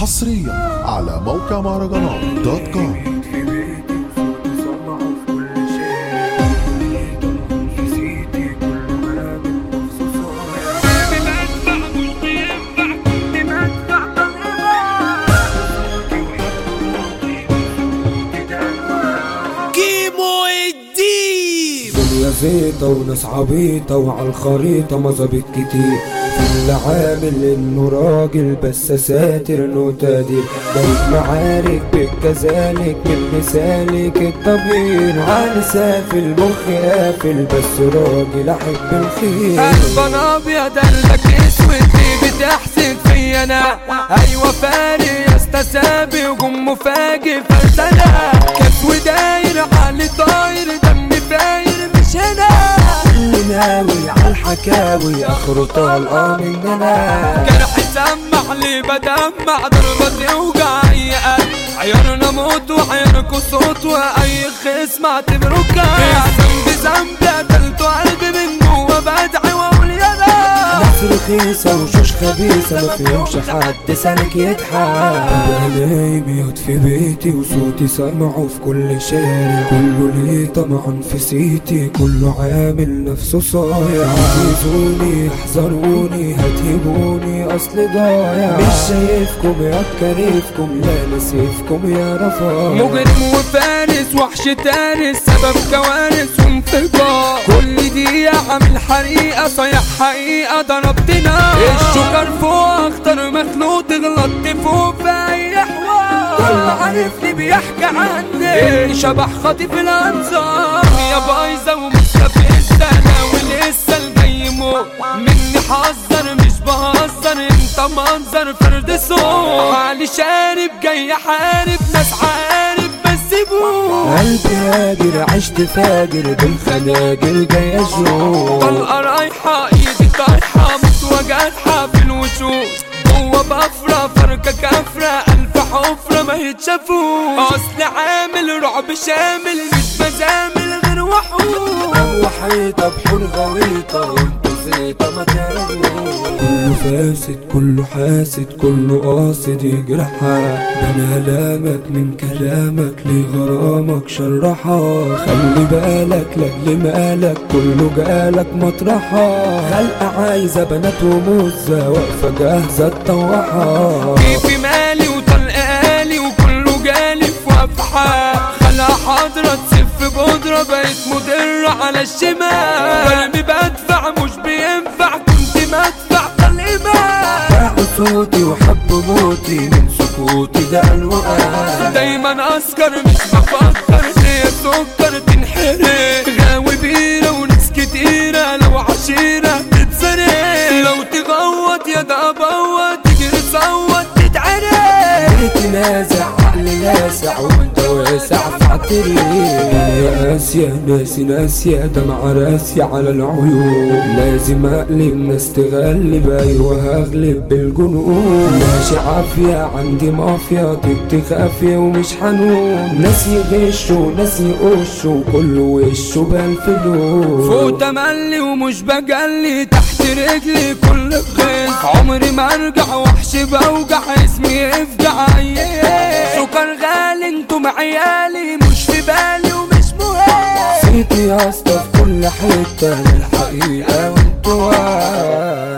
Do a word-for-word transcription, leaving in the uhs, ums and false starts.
حصريا على موقع مهرجانات دوت كوم. زيطة وناس عبيطة وعالخريطة مظابيط كتير في اللي عامل انه راجل بس ساتر انه تقدير بقيت معارك بالكذلك من مثالك الضمير على سافل المخ قافل بس راجل احب الخير. قلب ابيض قلبك اسود بتحسد في انا ايوه فاري استسابي وجم مفاجئ فلسنا كسو داير علي طاير دمي فاير مش هنا اللي ناوي عالحكاوي اخره طالقه مننا جرح سمع لي بدمع ضربة توجع اي قلب عيارنا موت وعياركوا صوت واي خصم اعتبره كان ذنبي ذنبي قتلته قلبي من جوا بدعي واقول يا ناس رخيصة وشوش خبيثة ما فيهمش حد سالك يضحك. أنا نايم يقعد في بيتي وصوتي سامعه في كل شارع كله ليه طمعا في سيتي كله عامل نفسه صايع عايزوني احذروني هتهبوني اصل ضايع مش شايفكم يا كريفكم لا نسيفكم يا رفاق مجرم وفارس وحش تارس سبب كوارث وانفجار كل دي عامل حريقة صيح حقيقة ضربتنا الشكر فوق اخطر مخلوق غلطت فوق في اي حوار كل عارفني بيحكي عني اني شبح خاطف الانظار يا بايظة ومستفزة انا ولسه الجاي موت مني حذر مش بهزر انت منظر فرد صوت علي شارب جاي احارب ناس عارف بس سيبوه قلبي هاجر عشت فاجر بالخناجر جاي اشوف طلقة رايحة ايدي طايحة مسوى جارحة في الوشوش جوا بفرة فركة كفرة الف حفرة ما يتشافوش اصل عامل رعب شامل مش بزامل غير وحوش هو حيطة بحور غويطة وانتو زيطة ما تعرفوش كله فاسد كله حاسد كله قاصد يجرحك بنا لامك من كلامك لغرامك شرحك خلي بالك لاجل مالك كله جالك مطرحك خلقة عايزة بنات وموزة واقفة جاهزة تطوحك كيفي مالي وطلق آلي وكله جالي في وفحة خلقة حاضرة تسف بودرة بقيت مدرة على الشمال قلبي بدفع مش بينفع كنت مدفع طلقمة باعوا صوتي وحب موتي من سكوتي ده الوقت دايما اسكر مش بفكر ليه سكر تنحرق غاوي بيرة وناس كتيرة لو عشيرة تتسرق لو تغوط يا ده ابوط تجري تصوت تتعرق بيتي نازع عقلي لاسع وانت واسع فاعترف يا قاسية ناسي ناسية دمع راسي على العيون لازم اقلب ناس تغلب ايوه هغلب بالجنون ماشي عافية عندي مافيا طيبتي خافية ومش حنون ناس يغشوا ناس يقشوا كله وشه بالفلوس فوق تملي ومش بجلي تحت رجلي كل خير عمري ما ارجع وحش بوجع اسمي يفجع سكر غالي انتم عيالي مش في بالي ومش مهم صيتي يا اسطى في كل حتة الحقيقة وانتوا